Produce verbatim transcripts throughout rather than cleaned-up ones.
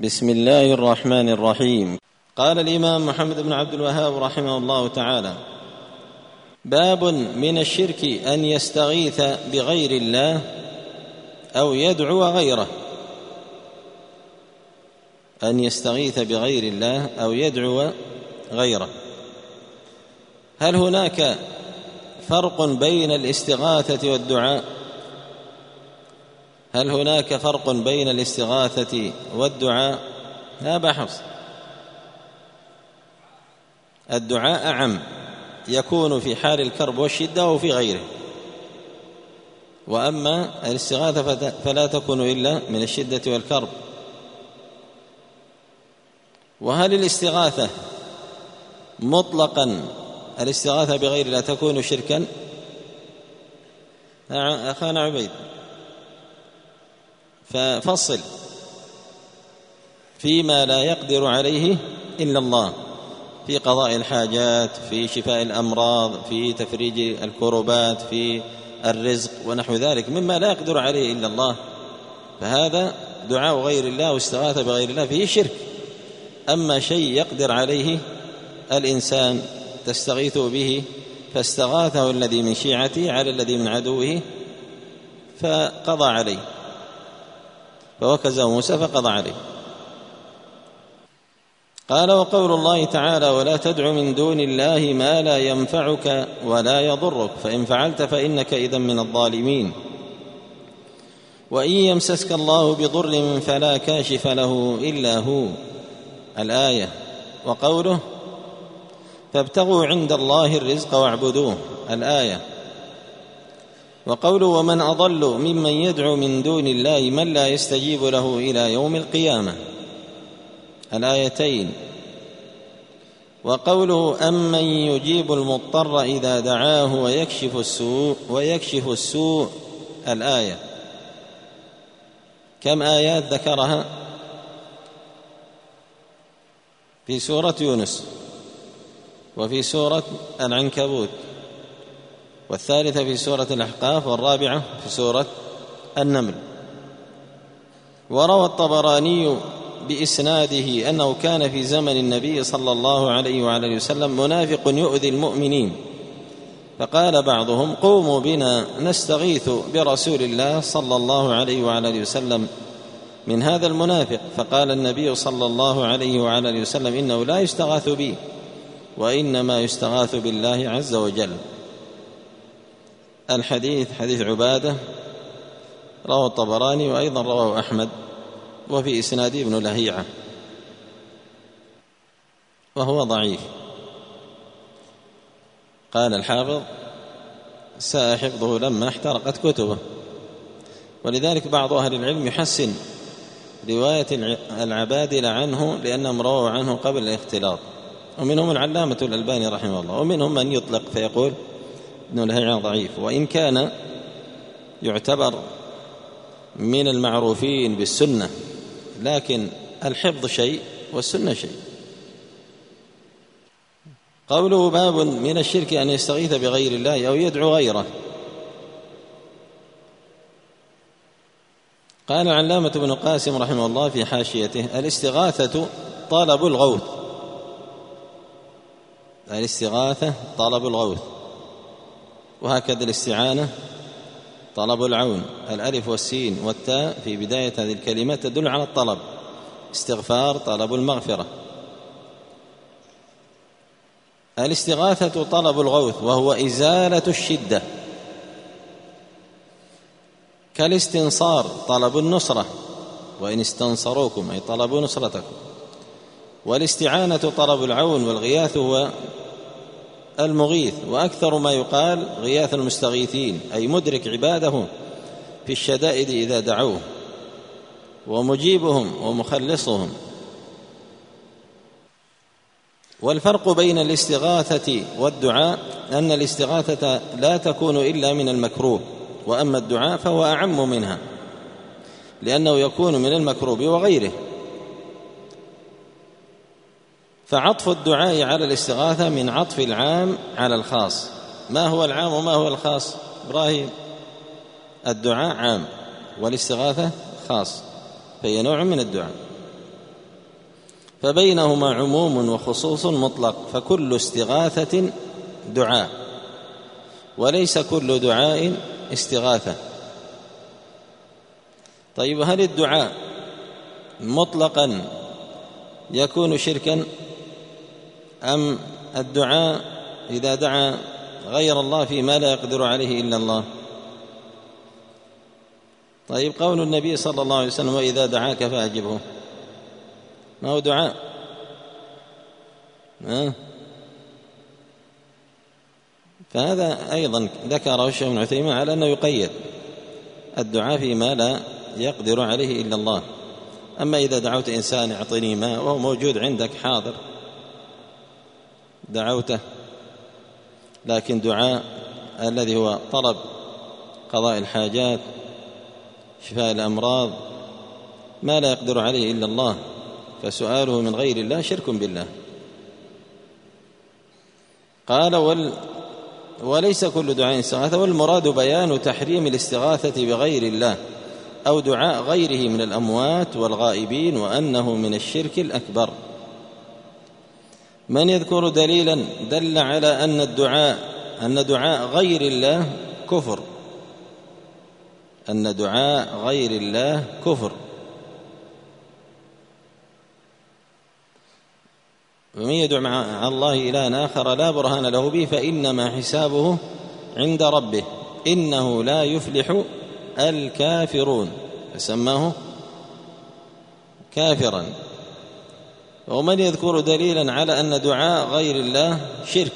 بسم الله الرحمن الرحيم. قال الإمام محمد بن عبد الوهاب رحمه الله تعالى: باب من الشرك أن يستغيث بغير الله أو يدعو غيره. أن يستغيث بغير الله أو يدعو غيره. هل هناك فرق بين الاستغاثة والدعاء؟ هل هناك فرق بين الاستغاثة والدعاء؟ لا بحث. الدعاء أعم، يكون في حال الكرب والشدة وفي غيره، وأما الاستغاثة فلا تكون إلا من الشدة والكرب. وهل الاستغاثة مطلقا الاستغاثة بغير الله تكون شركا؟ أخانا عبيد، ففصل فيما لا يقدر عليه إلا الله، في قضاء الحاجات، في شفاء الأمراض، في تفريج الكربات، في الرزق ونحو ذلك مما لا يقدر عليه إلا الله، فهذا دعاء غير الله واستغاثة بغير الله فيه شرك. أما شيء يقدر عليه الإنسان تستغيث به، فاستغاثه الذي من شيعته على الذي من عدوه فقضى عليه، فوكزه موسى فقضى عليه. قال: وقول الله تعالى: ولا تدع من دون الله ما لا ينفعك ولا يضرك فإن فعلت فإنك إذن من الظالمين. وإن يمسسك الله بضر فلا كاشف له إلا هو، الآية. وقوله: فابتغوا عند الله الرزق واعبدوه، الآية. وقوله: ومن أضل ممن يدعو من دون الله من لا يستجيب له إلى يوم القيامة، الآيتين. وقوله: أمن يجيب المضطر إذا دعاه ويكشف السوء ويكشف السوء، الآية. كم آيات ذكرها في سورة يونس، وفي سورة العنكبوت، والثالثة في سورة الأحقاف، والرابعة في سورة النمل. وروى الطبراني بإسناده أنه كان في زمن النبي صلى الله عليه وعلى وسلم منافق يؤذي المؤمنين، فقال بعضهم: قوموا بنا نستغيث برسول الله صلى الله عليه وعلى وسلم من هذا المنافق. فقال النبي صلى الله عليه وعلى وسلم: إنه لا يستغاث بي، وإنما يستغاث بالله عز وجل. الحديث حديث عبادة، رواه الطبراني وأيضا رواه أحمد، وفي إسناده ابن لهيعة، وهو ضعيف. قال الحافظ: ساء حفظه لما احترقت كتبه. ولذلك بعض أهل العلم يحسن رواية العبادلة عنه لأنهم رووا عنه قبل الاختلاط، ومنهم العلامة الألباني رحمه الله، ومنهم من يطلق فيقول ابن لهيعة ضعيف، وإن كان يعتبر من المعروفين بالسنة، لكن الحفظ شيء والسنة شيء. قوله: باب من الشرك أن يستغيث بغير الله أو يدعو غيره. قال العلامة ابن قاسم رحمه الله في حاشيته: الاستغاثة طلب الغوث. الاستغاثة طلب الغوث، وهكذا الاستعانة طلب العون. الألف والسين والتاء في بداية هذه الكلمة تدل على الطلب. استغفار طلب المغفرة. الاستغاثة طلب الغوث، وهو إزالة الشدة، كالاستنصار طلب النصرة، وإن استنصروكم أي طلبوا نصرتكم. والاستعانة طلب العون، والغياث هو المغيث، وأكثر ما يقال غياث المستغيثين، أي مدرك عباده في الشدائد إذا دعوه، ومجيبهم ومخلصهم. والفرق بين الاستغاثة والدعاء أن الاستغاثة لا تكون إلا من المكروه، وأما الدعاء فهو أعم منها، لأنه يكون من المكروب وغيره. فعطف الدعاء على الاستغاثة من عطف العام على الخاص. ما هو العام وما هو الخاص؟ إبراهيم: الدعاء عام والاستغاثة خاص، فهي نوع من الدعاء. فبينهما عموم وخصوص مطلق، فكل استغاثة دعاء، وليس كل دعاء استغاثة. طيب، هل الدعاء مطلقا يكون شركا، أم الدعاء إذا دعا غير الله فيما لا يقدر عليه إلا الله؟ طيب، قول النبي صلى الله عليه وسلم: وإذا دعاك فأجبه، ما هو دعاء؟ أه؟ فهذا أيضا ذكره الشيخ ابن عثيمين على أنه يقيد الدعاء فيما لا يقدر عليه إلا الله. أما إذا دعوت إنسان اعطني ماء وهو موجود عندك حاضر دعوته، لكن دعاء الذي هو طلب قضاء الحاجات، شفاء الأمراض، ما لا يقدر عليه إلا الله، فسؤاله من غير الله شرك بالله. قال: وال وليس كل دعاء استغاثة، والمراد بيان تحريم الاستغاثة بغير الله أو دعاء غيره من الأموات والغائبين، وأنه من الشرك الأكبر. من يذكر دليلا دل على أن الدعاء أن دعاء غير الله كفر، أن دعاء غير الله كفر. ومن يدعو مع الله إلها آخر لا برهان له به فإنما حسابه عند ربه إنه لا يفلح الكافرون، فسماه كافرا. ومن يذكر دليلا على أن دعاء غير الله شرك: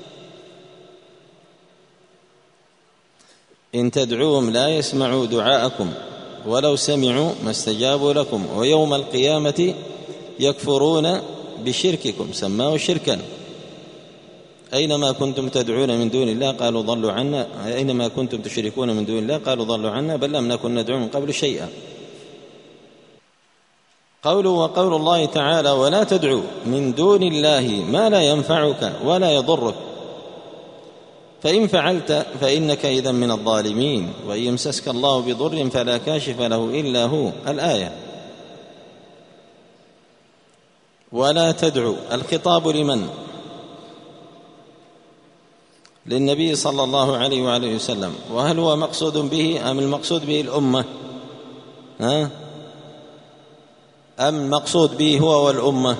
إن تدعوهم لا يسمعوا دعاءكم ولو سمعوا ما استجابوا لكم ويوم القيامة يكفرون بشرككم، سماه شركا. أينما كنتم تدعون من دون الله قالوا ضلوا عنا، أينما كنتم تشركون من دون الله قالوا ضلوا عنا بل لم نكن ندعو من قبل شيئا. قوله: وقول الله تعالى: ولا تدعو من دون الله ما لا ينفعك ولا يضرك فإن فعلت فإنك إذا من الظالمين وإن يمسسك الله بضر فلا كاشف له إلا هو، الآية. ولا تدعو، الخطاب لمن؟ للنبي صلى الله عليه وآله وسلم. وهل هو مقصود به أم المقصود به الأمة؟ ها؟ أم مقصود به هو والأمة؟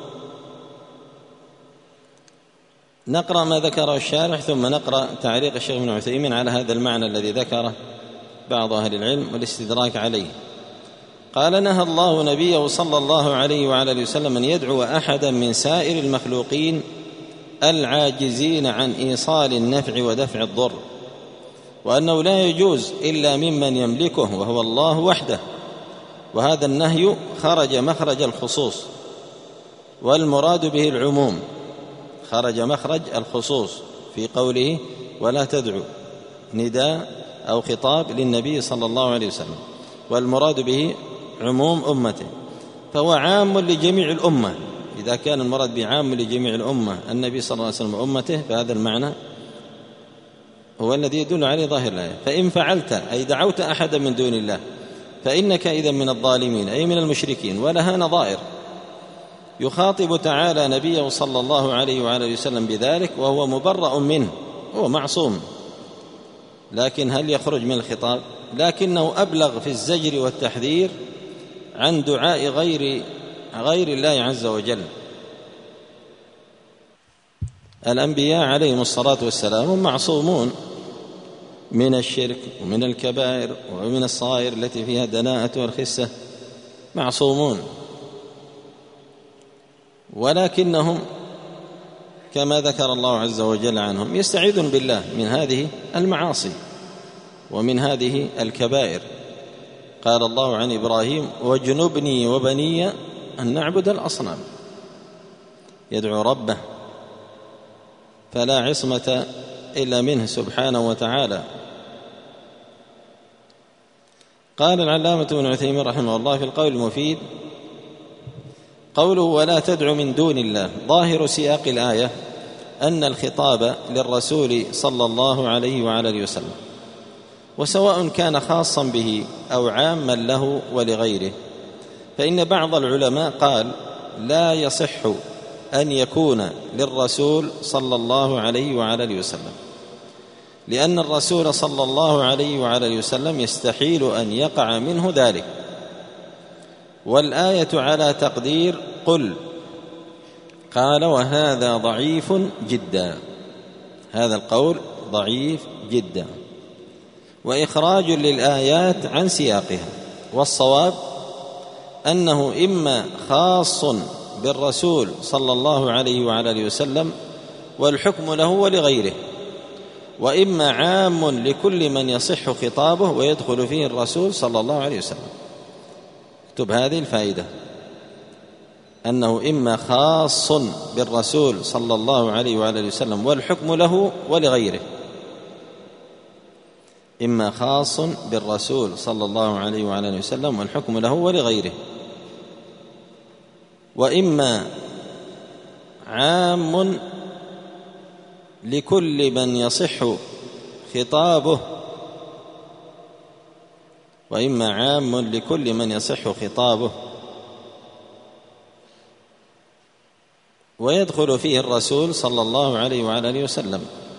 نقرأ ما ذكره الشارح ثم نقرأ تعليق الشيخ ابن عثيمين على هذا المعنى الذي ذكره بعض أهل العلم والاستدراك عليه. قال: نهى الله نبيه صلى الله عليه وعلى وسلم أن يدعو أحدا من سائر المخلوقين العاجزين عن إيصال النفع ودفع الضر، وأنه لا يجوز إلا ممن يملكه وهو الله وحده. وهذا النهي خرج مخرج الخصوص، والمراد به العموم، خرج مخرج الخصوص في قوله: ولا تدعو، نداء أو خطاب للنبي صلى الله عليه وسلم، والمراد به عموم أمته، فهو عام لجميع الأمة. إذا كان المراد بعام لجميع الأمة النبي صلى الله عليه وسلم وأمته، فهذا المعنى هو الذي يدل عليه ظاهر الآية. فإن فعلت أي دعوت أحدا من دون الله فإنك إذا من الظالمين أي من المشركين. ولها نظائر، يخاطب تعالى نبيه صلى الله عليه وآله وسلم بذلك وهو مبرأ منه، هو معصوم، لكن هل يخرج من الخطاب؟ لكنه أبلغ في الزجر والتحذير عن دعاء غير غير الله عز وجل. الأنبياء عليهم الصلاة والسلام هم معصومون من الشرك ومن الكبائر ومن الصغائر التي فيها دناءة والخسة، معصومون، ولكنهم كما ذكر الله عز وجل عنهم يستعيذون بالله من هذه المعاصي ومن هذه الكبائر. قال الله عن إبراهيم: واجنبني وبني أن نعبد الأصنام. يدعو ربه فلا عصمة إلا منه سبحانه وتعالى. قال العلامة ابن عثيمين رحمه الله في القول المفيد: قوله ولا تدع من دون الله، ظاهر سياق الآية أن الخطاب للرسول صلى الله عليه وعلى آله وسلم، وسواء كان خاصا به أو عاما له ولغيره. فإن بعض العلماء قال لا يصح أن يكون للرسول صلى الله عليه وعلى آله وسلم، لأن الرسول صلى الله عليه وعلى آله وسلم يستحيل أن يقع منه ذلك. والآية على تقدير قل. قال وهذا ضعيف جدا، هذا القول ضعيف جدا، وإخراج للآيات عن سياقها. والصواب أنه إما خاص بالرسول صلى الله عليه وعلى آله وسلم والحكم له ولغيره، وإما عام لكل من يصح خطابه ويدخل فيه الرسول صلى الله عليه وسلم. اكتب هذه الفائدة، أنه إما خاص بالرسول صلى الله عليه وعلى آله وسلم والحكم له ولغيره، إما خاص بالرسول صلى الله عليه وعلى آله وسلم والحكم له ولغيره، وإما عام لكل من يصح خطابه وإما عام لكل من يصح خطابه ويدخل فيه الرسول صلى الله عليه وعلى آله وسلم.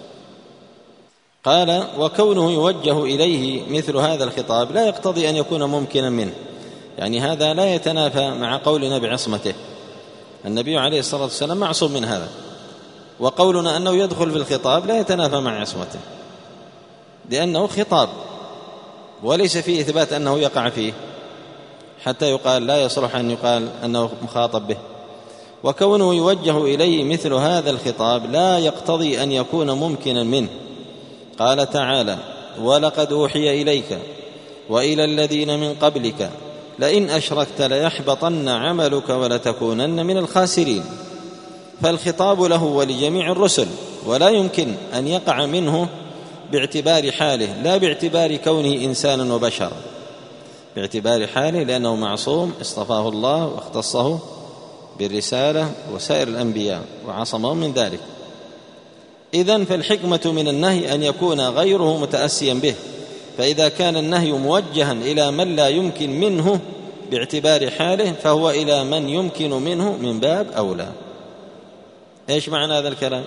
قال وكونه يوجه إليه مثل هذا الخطاب لا يقتضي أن يكون ممكنا منه، يعني هذا لا يتنافى مع قولنا بعصمته. النبي عليه الصلاة والسلام معصوم من هذا، وقولنا أنه يدخل في الخطاب لا يتنافى مع عصمته، لأنه خطاب وليس فيه إثبات أنه يقع فيه حتى يقال لا يصلح أن يقال أنه مخاطب به. وكونه يوجه إليه مثل هذا الخطاب لا يقتضي أن يكون ممكنا منه. قال تعالى ولقد أوحي إليك وإلى الذين من قبلك لئن أشركت ليحبطن عملك ولتكونن من الخاسرين. فالخطاب له ولجميع الرسل، ولا يمكن أن يقع منه باعتبار حاله، لا باعتبار كونه إنسانا وبشرا، باعتبار حاله لأنه معصوم اصطفاه الله واختصه بالرسالة وسائر الأنبياء وعصمهم من ذلك. إذن فالحكمة من النهي أن يكون غيره متأسيا به، فإذا كان النهي موجها إلى من لا يمكن منه باعتبار حاله فهو إلى من يمكن منه من باب أولى. إيش معنى هذا الكلام؟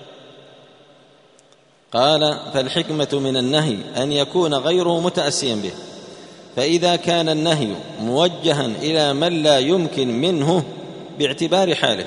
قال فالحكمة من النهي أن يكون غيره متأسيا به، فإذا كان النهي موجها إلى من لا يمكن منه باعتبار حاله.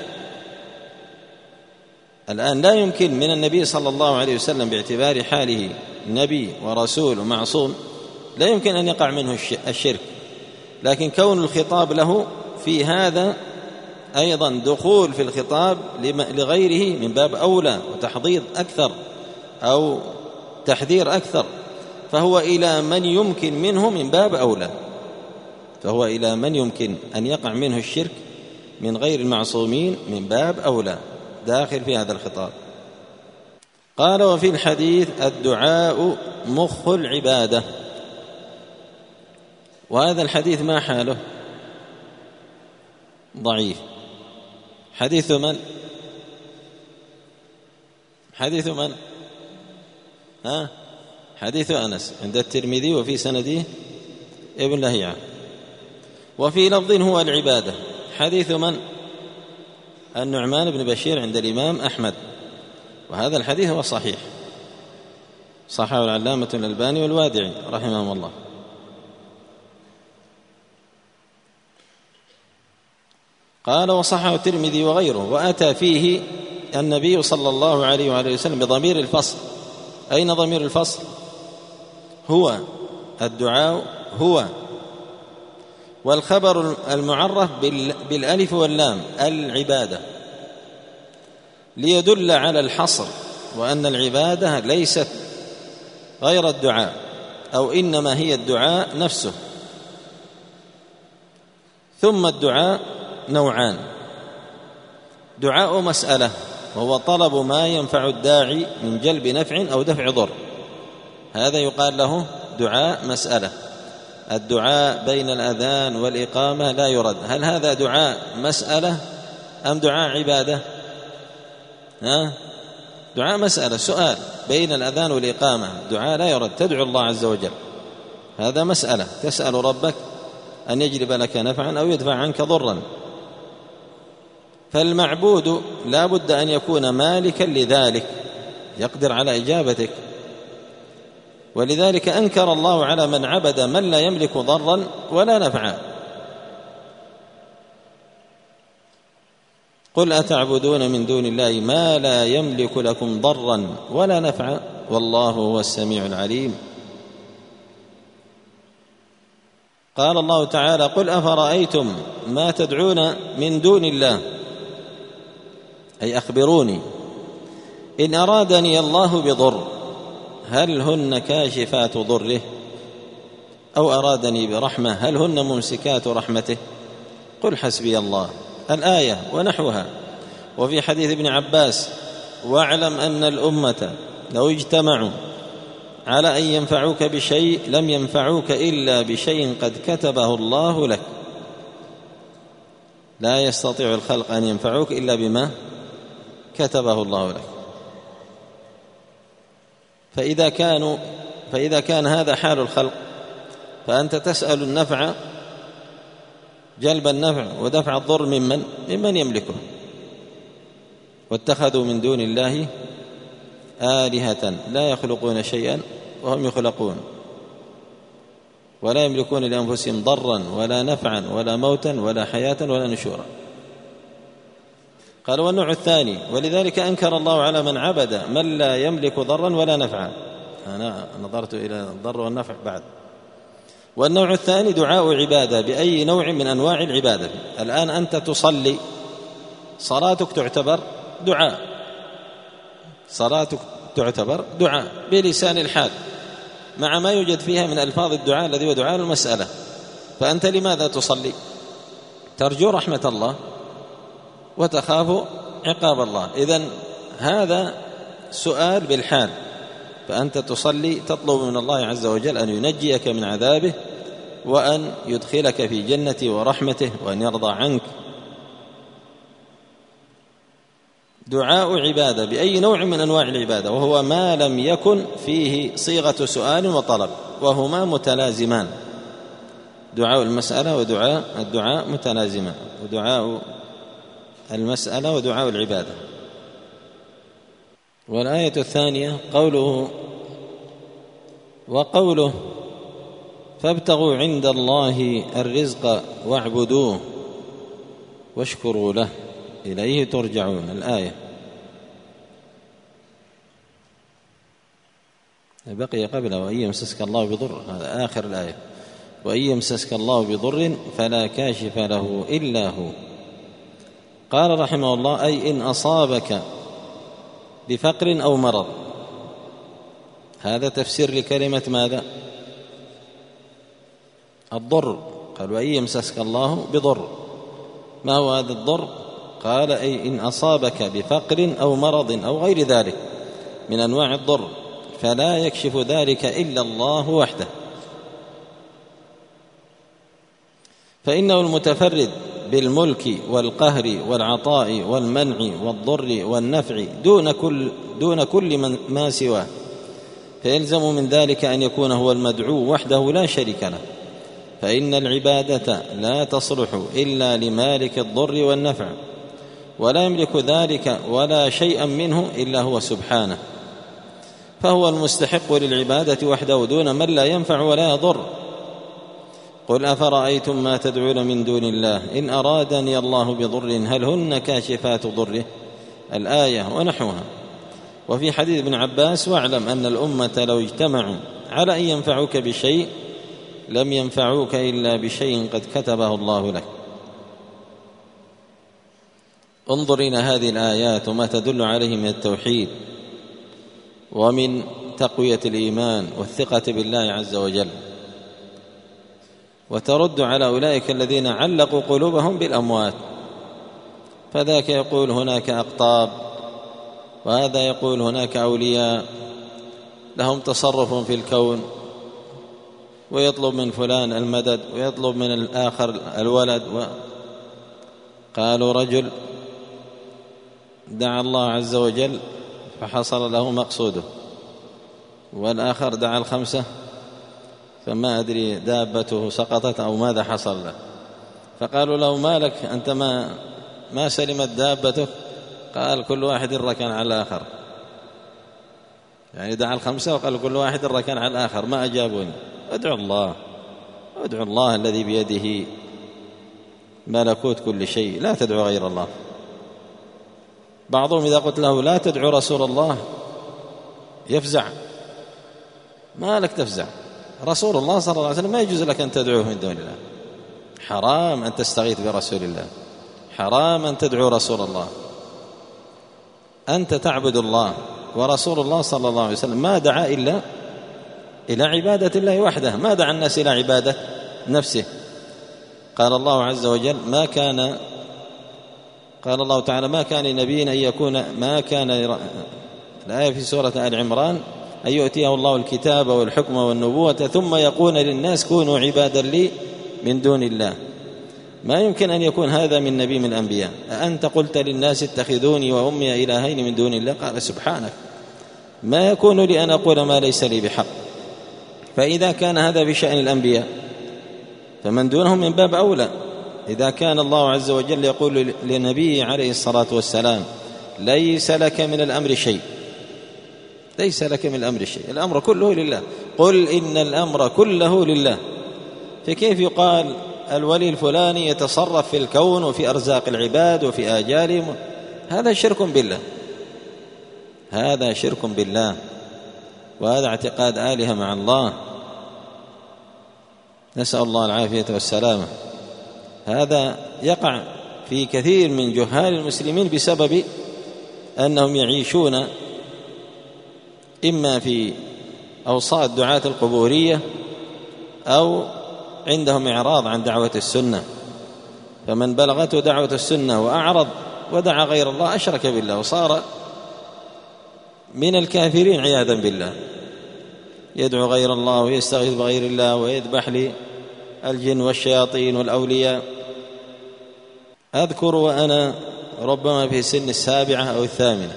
الآن لا يمكن من النبي صلى الله عليه وسلم باعتبار حاله نبي ورسول ومعصوم لا يمكن أن يقع منه الشرك، لكن كون الخطاب له في هذا أيضا دخول في الخطاب لغيره من باب أولى وتحضيض أكثر أو تحذير أكثر، فهو إلى من يمكن منه من باب أولى، فهو إلى من يمكن أن يقع منه الشرك من غير المعصومين من باب أولى، داخل في هذا الخطاب. قال وفي الحديث الدعاء مخ العبادة. وهذا الحديث ما حاله؟ ضعيف. حديث من؟ حديث من؟ ها؟ حديث أنس عند الترمذي وفي سنده ابن لهيعة. وفي لفظ هو العبادة. حديث من؟ النعمان بن بشير عند الإمام أحمد، وهذا الحديث هو صحيح، صححه العلامة الألباني والوادعي رحمهم الله. قال وصححه الترمذي وغيره، وأتى فيه النبي صلى الله عليه وعلى آله وسلم بضمير الفصل. أين ضمير الفصل؟ هو الدعاء هو، والخبر المعرف بالألف واللام العبادة، ليدل على الحصر وأن العبادة ليست غير الدعاء، أو إنما هي الدعاء نفسه. ثم الدعاء نوعان: دعاء مسألة وهو طلب ما ينفع الداعي من جلب نفع أو دفع ضر، هذا يقال له دعاء مسألة. الدعاء بين الأذان والإقامة لا يرد. هل هذا دعاء مسألة أم دعاء عبادة؟ ها؟ دعاء مسألة، سؤال بين الأذان والإقامة، دعاء لا يرد، تدعو الله عز وجل، هذا مسألة، تسأل ربك أن يجلب لك نفعا أو يدفع عنك ضرا. فالمعبود لا بد أن يكون مالكا لذلك يقدر على إجابتك. ولذلك أنكر الله على من عبد من لا يملك ضرا ولا نفعا. قل أتعبدون من دون الله ما لا يملك لكم ضرا ولا نفعا والله هو السميع العليم. قال الله تعالى قل أفرأيتم ما تدعون من دون الله أي أخبروني إن أرادني الله بضر هل هن كاشفات ضره أو أرادني برحمة هل هن ممسكات رحمته قل حسبي الله الآية ونحوها. وفي حديث ابن عباس واعلم أن الأمة لو اجتمعوا على أن ينفعوك بشيء لم ينفعوك إلا بشيء قد كتبه الله لك. لا يستطيع الخلق أن ينفعوك إلا بما كتبه الله لك. فإذا كانوا فإذا كان هذا حال الخلق فأنت تسأل النفع جلب النفع ودفع الضر ممن ممن يملكه. واتخذوا من دون الله آلهة لا يخلقون شيئا وهم يخلقون ولا يملكون لأنفسهم ضرا ولا نفعا ولا موتا ولا حياة ولا نشورا. قال والنوع الثاني ولذلك أنكر الله على من عبد من لا يملك ضرا ولا نفعا. أنا نظرت إلى الضر والنفع بعد. والنوع الثاني دعاء عبادة بأي نوع من أنواع العبادة. الآن أنت تصلي صلاتك تعتبر دعاء صلاتك تعتبر دعاء بلسان الحال مع ما يوجد فيها من ألفاظ الدعاء الذي هو دعاء المسألة. فأنت لماذا تصلي؟ ترجو رحمة الله وتخاف عقاب الله. إذن هذا سؤال بالحال. فأنت تصلي تطلب من الله عز وجل أن ينجيك من عذابه وأن يدخلك في جنته ورحمته وأن يرضى عنك. دعاء عبادة بأي نوع من أنواع العبادة وهو ما لم يكن فيه صيغة سؤال وطلب وهما متلازمان. دعاء المسألة ودعاء الدعاء متلازمان ودعاء المسألة ودعاء العبادة. والآية الثانية قوله وقوله فابتغوا عند الله الرزق واعبدوه واشكروا له إليه ترجعون. الآية بقي قبله وإن يمسسك الله بضر هذا آخر الآية وإن يمسسك الله بضر فلا كاشف له إلا هو. قال رحمه الله أي إن أصابك بفقر أو مرض. هذا تفسير لكلمة ماذا؟ الضر. قال وإن يمسسك الله بضر. ما هو هذا الضر؟ قال أي إن أصابك بفقر أو مرض أو غير ذلك من أنواع الضر فلا يكشف ذلك إلا الله وحده. فإنه المتفرد بالملك والقهر والعطاء والمنع والضر والنفع دون كل, دون كل من ما سواه. فيلزم من ذلك أن يكون هو المدعو وحده لا شريك له. فإن العبادة لا تصلح إلا لمالك الضر والنفع ولا يملك ذلك ولا شيئا منه إلا هو سبحانه. فهو المستحق للعبادة وحده دون من لا ينفع ولا يضر. قل أفرأيتم ما تدعون من دون الله إن أرادني الله بضر هل هن كاشفات ضره الآية ونحوها. وفي حديث ابن عباس واعلم أن الأمة لو اجتمعوا على أن ينفعوك بشيء لم ينفعوك إلا بشيء قد كتبه الله لك. انظر إلى هذه الآيات وما تدل عليه من التوحيد ومن تقوية الإيمان والثقة بالله عز وجل. وترد على أولئك الذين علقوا قلوبهم بالأموات. فذاك يقول هناك أقطاب وهذا يقول هناك أولياء لهم تصرف في الكون ويطلب من فلان المدد ويطلب من الآخر الولد. قالوا رجل دعا الله عز وجل فحصل له مقصوده والآخر دعا الخمسة فما أدري دابته سقطت أو ماذا حصل له. فقالوا له ما لك أنت ما ما سلمت دابتك؟ قال كل واحد ركن على الآخر، يعني دعا الخمسة وقال كل واحد ركن على الآخر، ما أجابوني. ادعوا الله، ادعوا الله الذي بيده ملكوت كل شيء، لا تدعو غير الله. بعضهم إذا قلت له لا تدعو رسول الله يفزع. ما لك تفزع، رسول الله صلى الله عليه وسلم ما يجوز لك أن تدعوه من دون الله. حرام أن تستغيث برسول الله، حرام أن تدعو رسول الله. أنت تعبد الله، ورسول الله صلى الله عليه وسلم ما دعا إلا إلى عبادة الله وحده، ما دعا الناس إلى عبادة نفسه. قال الله عز وجل ما كان قال الله تعالى ما كان لنبي أن يكون ما كان الآية في سورة آل عمران أن يؤتيه الله الكتاب والحكم والنبوة ثم يقول للناس كونوا عبادا لي من دون الله. ما يمكن أن يكون هذا من نبي من الأنبياء. أأنت قلت للناس اتخذوني وأمي إلهين من دون الله؟ قال سبحانك ما يكون لي أن أقول ما ليس لي بحق. فإذا كان هذا بشأن الأنبياء فمن دونهم من باب أولى. إذا كان الله عز وجل يقول لنبيه عليه الصلاة والسلام ليس لك من الأمر شيء، ليس لك من الأمر شيء، الأمر كله لله، قل إن الأمر كله لله. فكيف يقال الولي الفلاني يتصرف في الكون وفي أرزاق العباد وفي آجالهم؟ هذا شرك بالله، هذا شرك بالله، وهذا اعتقاد آلهة مع الله، نسأل الله العافية والسلامة. هذا يقع في كثير من جهال المسلمين بسبب أنهم يعيشون إما في أوساط دعاة القبورية أو عندهم إعراض عن دعوة السنة. فمن بلغته دعوة السنة وأعرض ودعا غير الله أشرك بالله وصار من الكافرين عياذا بالله، يدعو غير الله ويستغيث بغير الله ويذبح للجن والشياطين والأولياء. أذكر وأنا ربما في سن السابعة أو الثامنة،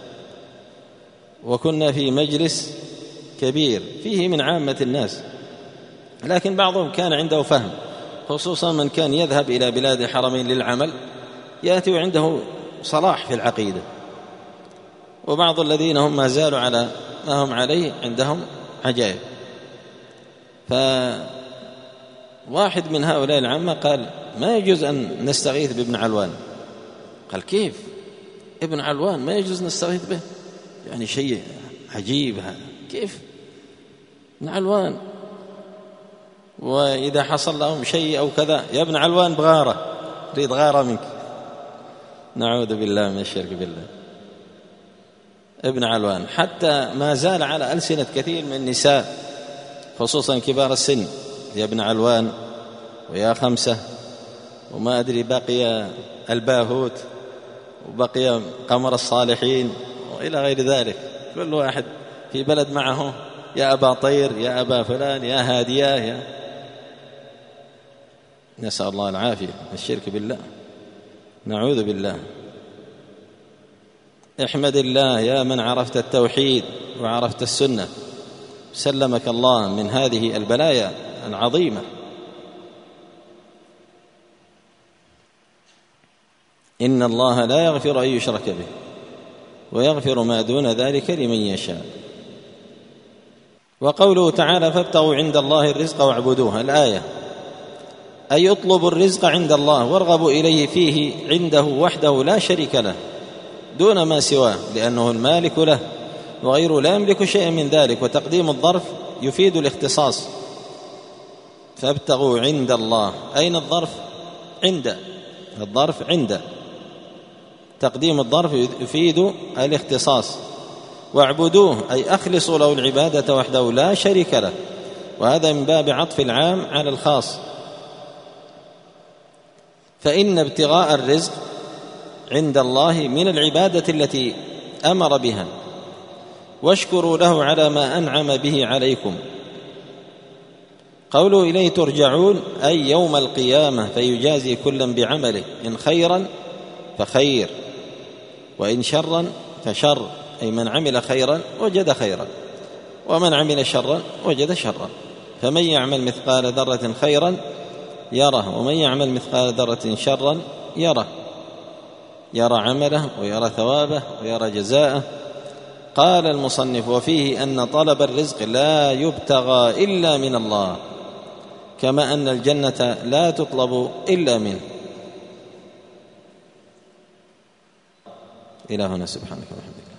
وكنا في مجلس كبير فيه من عامة الناس، لكن بعضهم كان عنده فهم، خصوصا من كان يذهب إلى بلاد الحرمين للعمل يأتي وعنده صلاح في العقيدة، وبعض الذين هم ما زالوا على ما هم عليه عندهم عجائب. فواحد من هؤلاء العامة قال ما يجوز أن نستغيث بابن علوان. قال كيف ابن علوان ما يجوز نستغيث به؟ يعني شيء عجيب هذا، كيف ابن علوان؟ وإذا حصل لهم شيء أو كذا يا ابن علوان بغارة، ريد غارة منك. نعوذ بالله من الشرك بالله. ابن علوان حتى ما زال على ألسنة كثير من النساء خصوصا كبار السن، يا ابن علوان ويا خمسة وما أدري بقي الباهوت وبقي قمر الصالحين وإلى غير ذلك. كل واحد في بلد معه يا أبا طير يا أبا فلان يا هادية يا نسأل الله العافية. الشرك بالله، نعوذ بالله. احمد الله يا من عرفت التوحيد وعرفت السنة، سلمك الله من هذه البلايا العظيمة. إن الله لا يغفر أن يشرك به ويغفر ما دون ذلك لمن يشاء. وقوله تعالى فابتغوا عند الله الرزق واعبدوه، الآية أي اطلبوا الرزق عند الله وارغبوا إليه فيه عنده وحده لا شريك له دون ما سواه، لأنه المالك له وغيره لا يملك شيئا من ذلك. وتقديم الظرف يفيد الاختصاص. فابتغوا عند الله، أين الظرف؟ عند، الظرف عند. تقديم الظرف يفيد الاختصاص. واعبدوه أي أخلصوا له العبادة وحده لا شريك له، وهذا من باب عطف العام على الخاص. فإن ابتغاء الرزق عند الله من العبادة التي أمر بها. واشكروا له على ما أنعم به عليكم. قولوا إليه ترجعون أي يوم القيامة، فيجازي كلا بعمله، إن خيرا فخير وإن شرا فشر، أي من عمل خيرا وجد خيرا ومن عمل شرا وجد شرا. فمن يعمل مثقال ذرة خيرا يره ومن يعمل مثقال ذرة شرا يره. يرى عمله ويرى ثوابه ويرى جزاءه. قال المصنف: وفيه أن طلب الرزق لا يبتغى إلا من الله، كما أن الجنة لا تطلب إلا منه. إلى هنا، سبحانك وبحمدك.